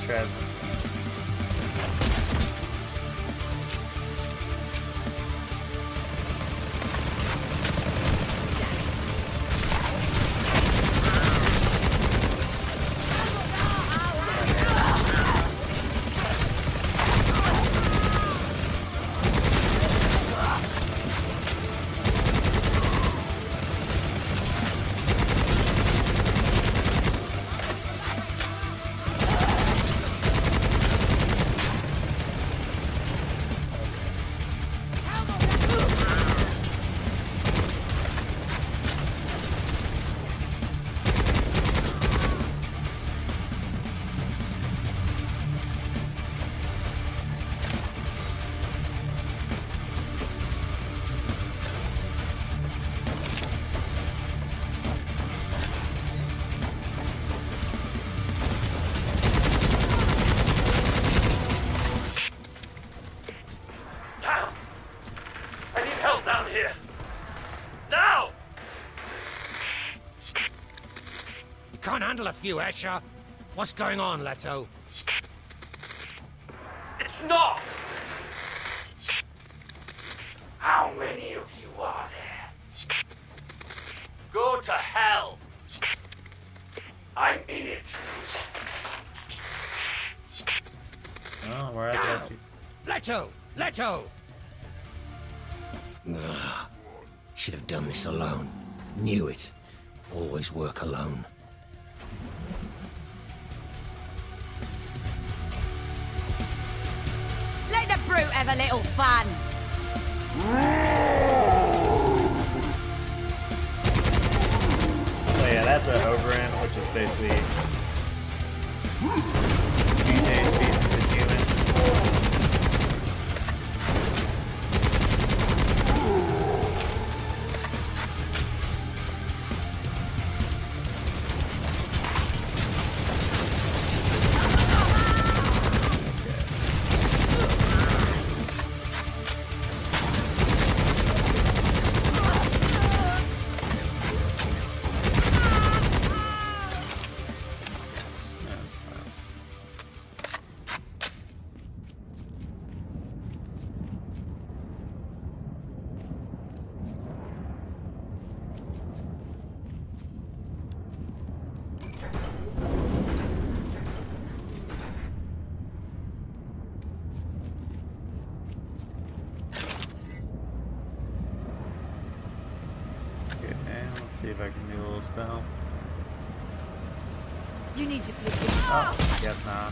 chest. A few, Escher. What's going on, Leto? It's not! How many of you are there? Go to hell! I'm in it. Oh, we're at Leto! Leto! Should have done this alone. Knew it. Always work alone. Brute have a little fun. So yeah, that's a overend, which is basically DJ species of human. See if I can do a little stealth. You need to pick it up. Oh, guess not.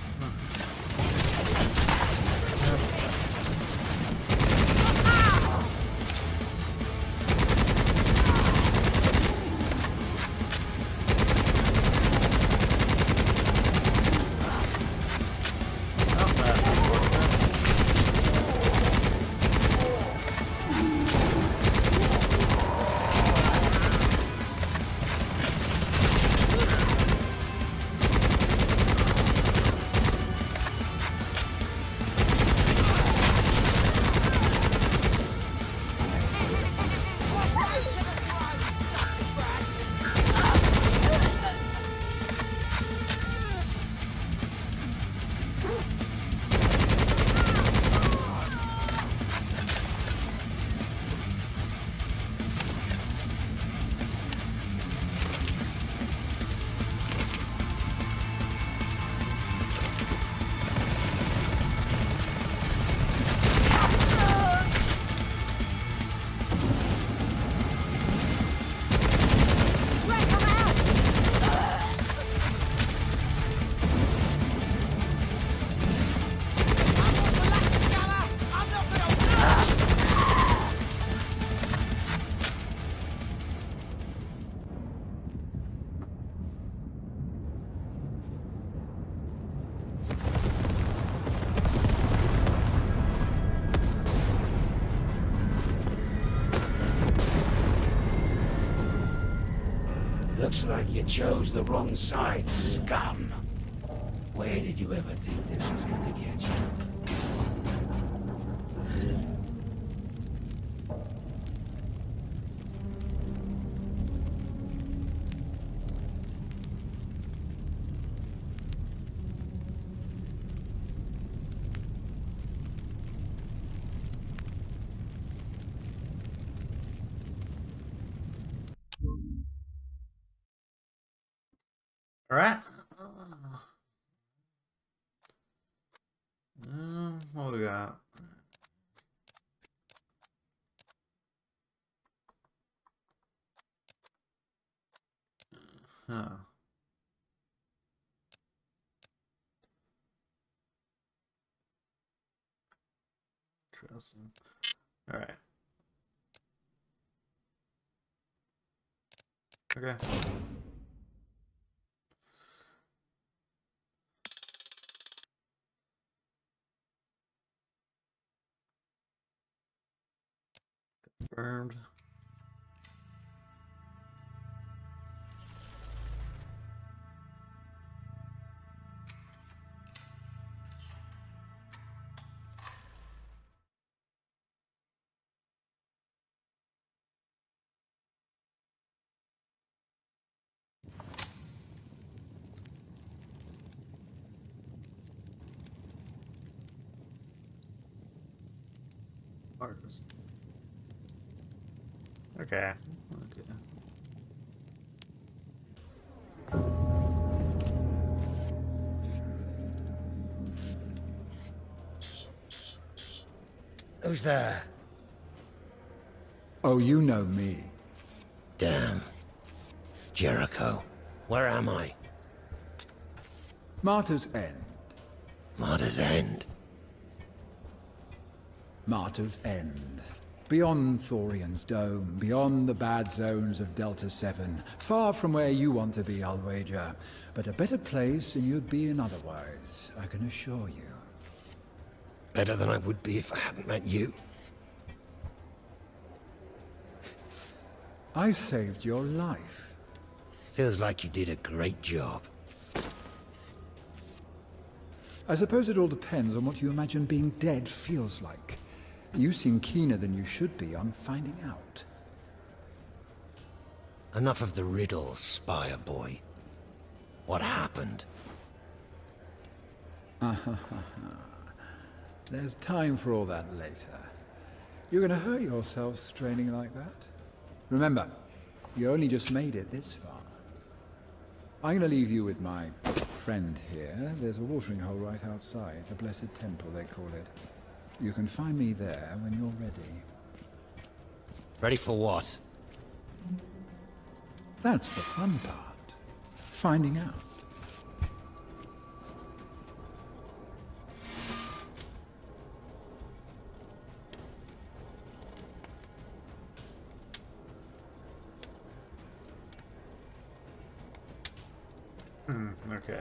Looks like you chose the wrong side, scum. Where did you ever think this was gonna get you? All right. What we got? Huh. Interesting. All right. Okay. Confirmed. Artist. Okay. Okay. Who's there? Oh, you know me. Damn. Jericho. Where am I? Martyr's End. Martyr's End. Martyr's End. Beyond Thorian's Dome, beyond the bad zones of Delta 7. Far from where you want to be, I'll wager. But a better place than you'd be in otherwise, I can assure you. Better than I would be if I hadn't met you. I saved your life. Feels like you did a great job. I suppose it all depends on what you imagine being dead feels like. You seem keener than you should be on finding out. Enough of the riddles, Spire Boy. What happened? There's time for all that later. You're gonna hurt yourself straining like that. Remember, you only just made it this far. I'm gonna leave you with my friend here. There's a watering hole right outside, the Blessed Temple, they call it. You can find me there when you're ready. Ready for what? That's the fun part. Finding out. Okay.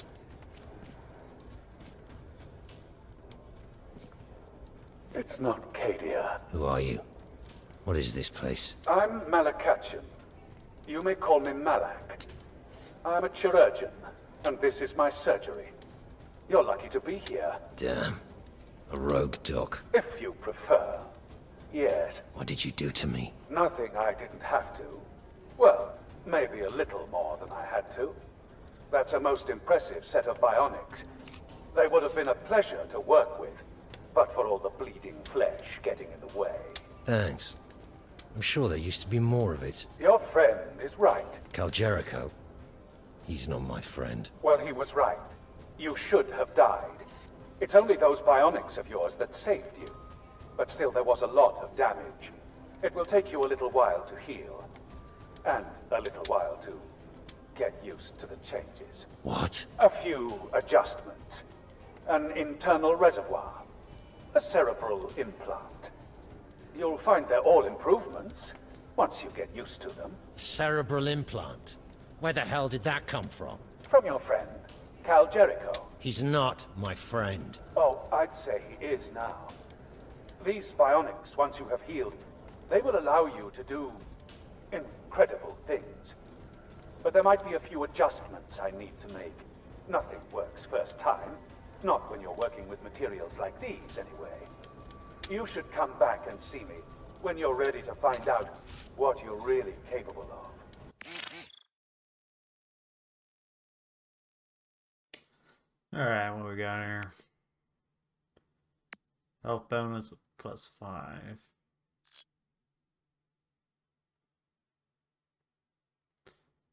It's not Cadia. Who are you? What is this place? I'm Malakachian. You may call me Malak. I'm a chirurgeon, and this is my surgery. You're lucky to be here, Damn. A rogue doc. if you prefer. Yes, What did you do to me? nothing I didn't have to. Well, maybe a little more than I had to. That's a most impressive set of bionics. They would have been a pleasure to work with, but for all the bleeding flesh getting in the way. Thanks. I'm sure there used to be more of it. Your friend is right. Cal Jericho. He's not my friend. Well, he was right. You should have died. It's only those bionics of yours that saved you. But still, there was a lot of damage. It will take you a little while to heal. And a little while to get used to the changes. What? A few adjustments. An internal reservoir. A cerebral implant. You'll find they're all improvements, once you get used to them. Cerebral implant? Where the hell did that come from? From your friend, Cal Jericho. He's not my friend. Oh, I'd say he is now. These bionics, once you have healed, they will allow you to do incredible things. But there might be a few adjustments I need to make. Nothing works first time. Not when you're working with materials like these, anyway. You should come back and see me when you're ready to find out what you're really capable of. Alright, what we got here? Health bonus +5.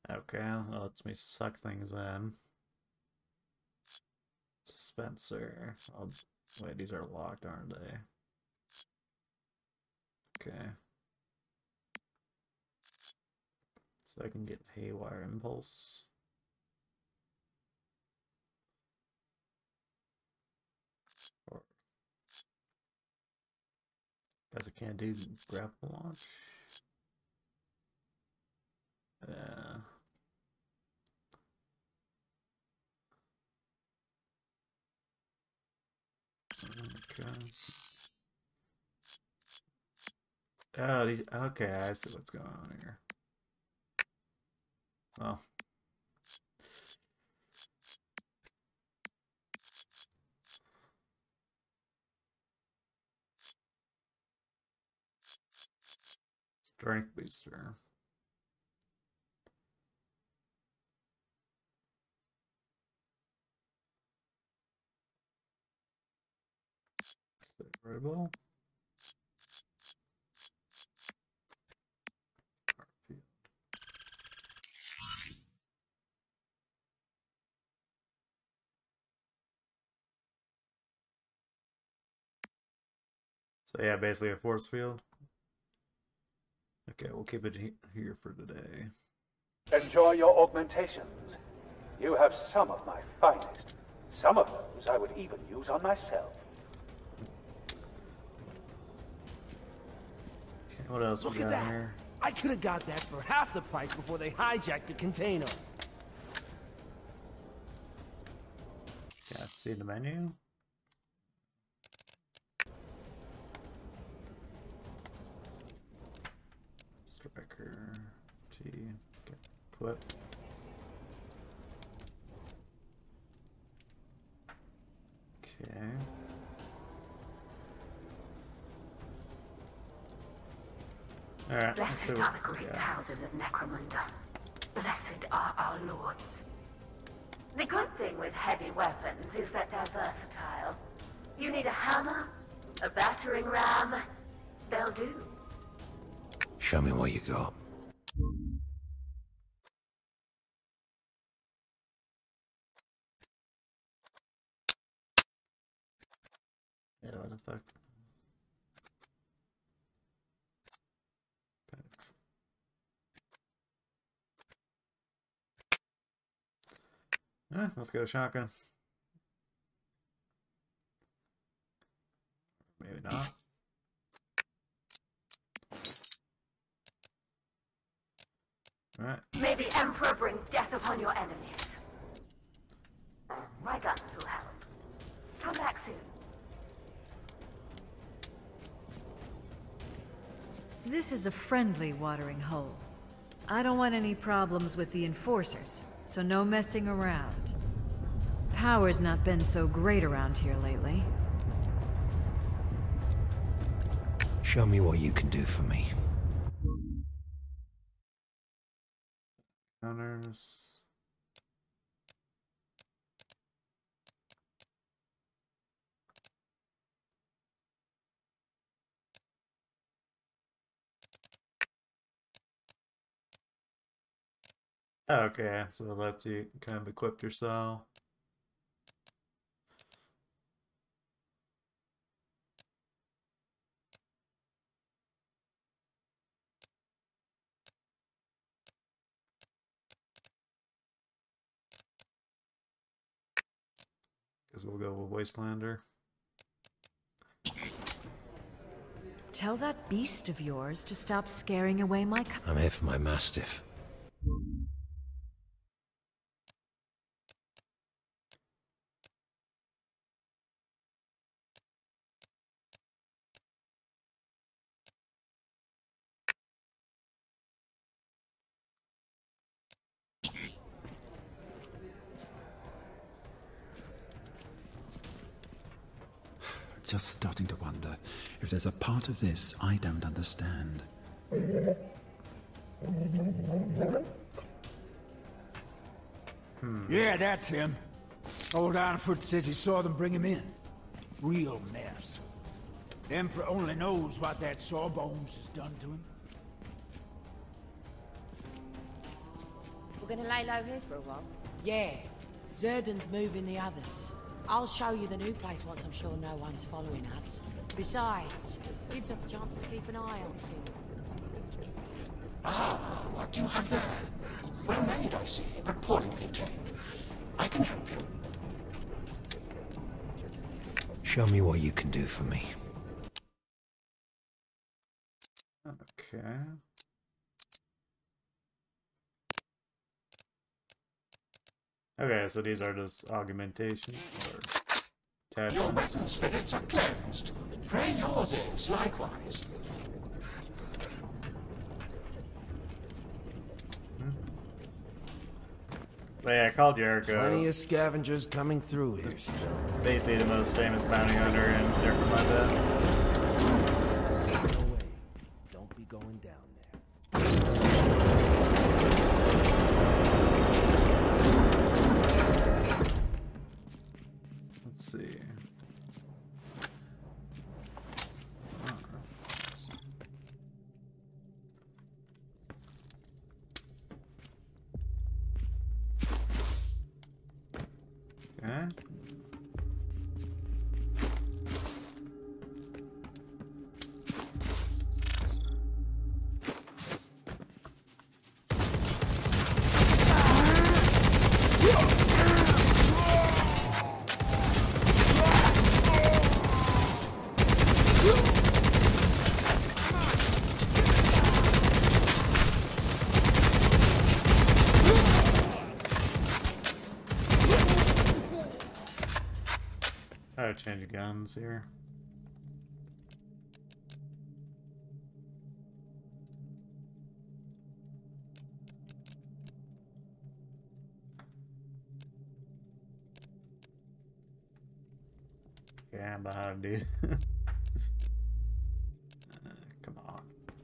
Okay, that lets me suck things in. Dispenser. Wait, these are locked, aren't they? Okay. So I can get Haywire Impulse. Or guess I can't do grapple launch. Yeah. Okay. Oh, these. Okay, I see what's going on here. Well. Strength booster. Variable. So yeah, basically a force field. Okay, we'll keep it here for today. Enjoy your augmentations. You have some of my finest. Some of those I would even use on myself. Okay, what else Look we at got that! here? I could have got that for half the price before they hijacked the container. Yeah, see the menu. Striker T. Okay, equip. Okay. Alright, let's see Blessed what are the we great got. houses of Necromunda. Blessed are our lords. The good thing with heavy weapons is that they're versatile. You need a hammer, a battering ram, they'll do. Show me what you got. Yeah, what the fuck? Let's go shotgun. Maybe not. Alright. May the Emperor bring death upon your enemies. My guns will help. Come back soon. This is a friendly watering hole. I don't want any problems with the enforcers, so no messing around. Power's not been so great around here lately. Show me what you can do for me. Counters. Okay, so it lets you kind of equip yourself. Guess we'll go with Wastelander. Tell that beast of yours to stop scaring away my I'm here for my Mastiff. Just starting to wonder if there's a part of this I don't understand. Yeah, that's him. Old Ironfoot says he saw them bring him in. Real mess. The Emperor only knows what that Sawbones has done to him. We're gonna lay low here for a while. Yeah. Zerdan's moving the others. I'll show you the new place once I'm sure no one's following us. Besides, gives us a chance to keep an eye on things. Ah, what do you have there? Well made, I see, but poorly maintained. I can help you. Show me what you can do for me. Okay. Okay, so these are just augmentations or Your attachments. weapon spirits are cleansed. Pray yours is likewise. But yeah, I called Jericho. Plenty of scavengers coming through here still. Basically the most famous bounty hunter in Derpamunda. No way. Don't be going down there. Let's see. Okay. I gotta change guns here. Okay, I'm behind, dude. Come on.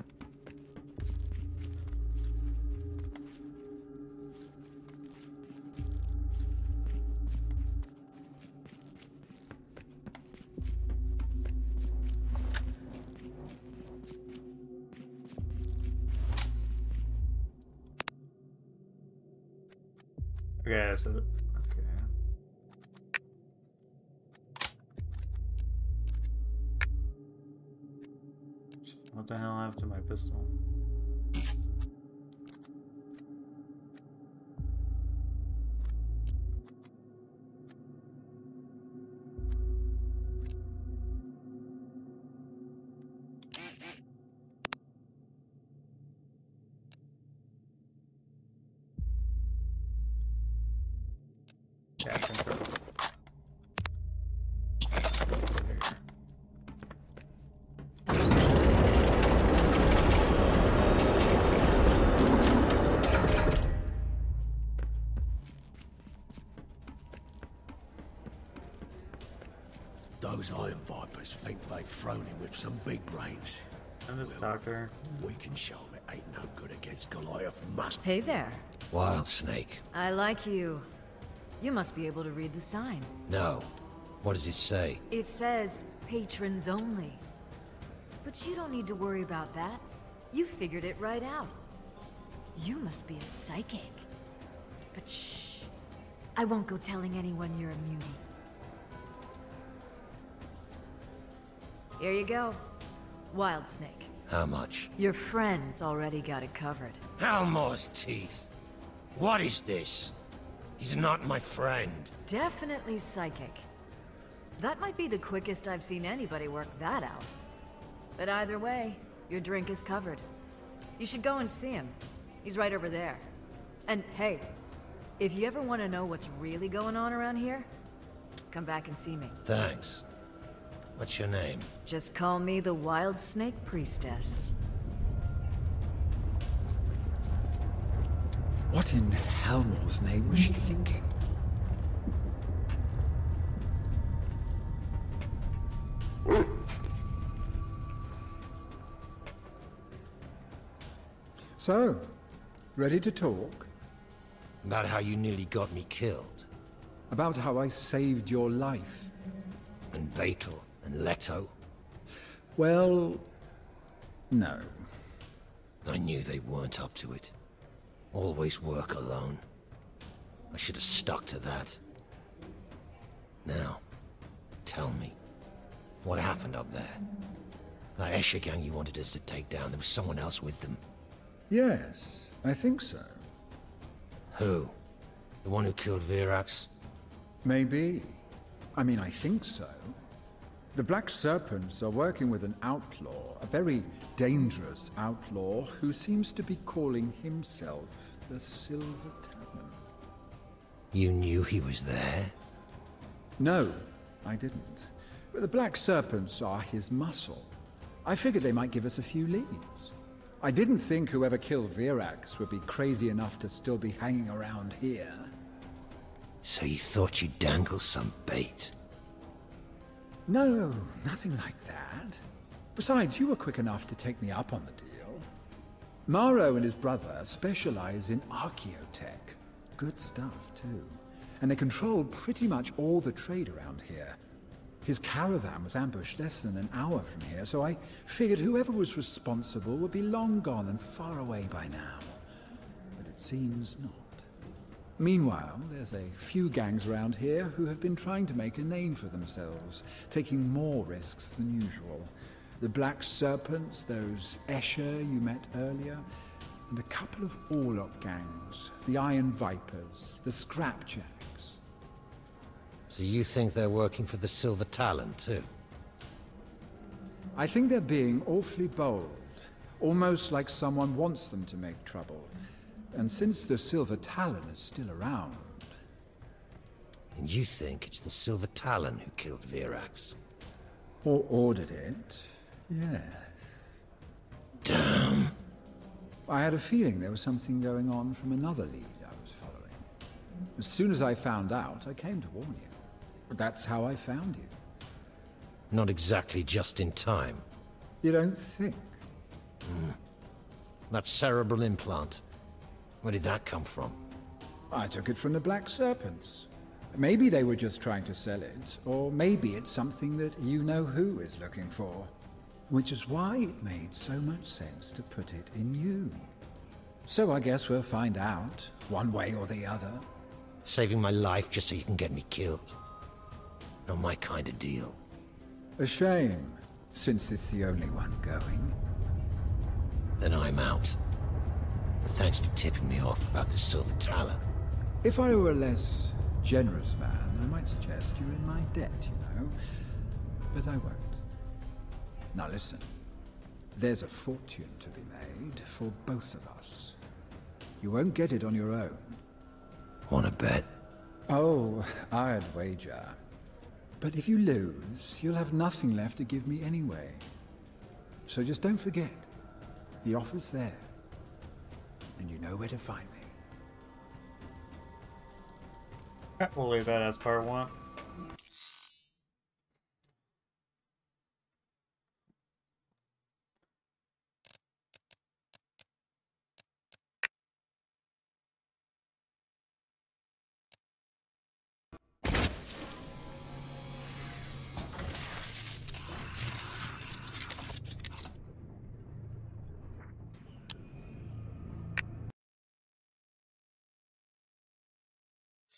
Okay, so okay. What the hell happened to my pistol? Yeah, control. Those Iron Vipers think they've thrown him with some big brains. I'm just talker. We can show him it ain't no good against Goliath must. Hey there. Wild Snake. I like you. You must be able to read the sign. No. What does it say? It says patrons only. But you don't need to worry about that. You figured it right out. You must be a psychic. But shh. I won't go telling anyone you're a mutie. Here you go. Wild Snake. How much? Your friends already got it covered. Halmor's teeth. What is this? He's not my friend. Definitely psychic. That might be the quickest I've seen anybody work that out. But either way, your drink is covered. You should go and see him. He's right over there. And hey, if you ever want to know what's really going on around here, come back and see me. Thanks. What's your name? Just call me the Wild Snake Priestess. What in Halmor's name was she thinking? So, ready to talk? About how you nearly got me killed. About how I saved your life? And Beetle and Leto. Well, no. I knew they weren't up to it. Always work alone. I should have stuck to that. Now, tell me, what happened up there? That Escher gang you wanted us to take down, there was someone else with them. Yes, I think so. Who? The one who killed Virax? Maybe. I mean, I think so. The Black Serpents are working with an outlaw, a very dangerous outlaw, who seems to be calling himself the Silver Talon. You knew he was there? No, I didn't. But the Black Serpents are his muscle. I figured they might give us a few leads. I didn't think whoever killed Virax would be crazy enough to still be hanging around here. So you thought you'd dangle some bait? No, nothing like that. Besides, you were quick enough to take me up on the deal. Maro and his brother specialize in archaeotech. Good stuff, too. And they control pretty much all the trade around here. His caravan was ambushed less than an hour from here, so I figured whoever was responsible would be long gone and far away by now. But it seems not. Meanwhile, there's a few gangs around here who have been trying to make a name for themselves, taking more risks than usual. The Black Serpents, those Escher you met earlier, and a couple of Orlok gangs, the Iron Vipers, the Scrapjacks. So you think they're working for the Silver Talon, too? I think they're being awfully bold, almost like someone wants them to make trouble. And since the Silver Talon is still around... And you think it's the Silver Talon who killed Virax? Or ordered it, yes. Damn. I had a feeling there was something going on from another lead I was following. As soon as I found out, I came to warn you. But that's how I found you. Not exactly just in time. You don't think? That cerebral implant. Where did that come from? I took it from the Black Serpents. Maybe they were just trying to sell it, or maybe it's something that you-know-who is looking for. Which is why it made so much sense to put it in you. So I guess we'll find out, one way or the other. Saving my life just so you can get me killed. Not my kind of deal. A shame, since it's the only one going. Then I'm out. But thanks for tipping me off about the Silver Talon. If I were a less generous man, I might suggest you're in my debt, you know. But I won't. Now listen, there's a fortune to be made for both of us. You won't get it on your own. Wanna bet? Oh, I'd wager. But if you lose, you'll have nothing left to give me anyway. So just don't forget, the offer's there. And you know where to find me. We'll leave that as part 1.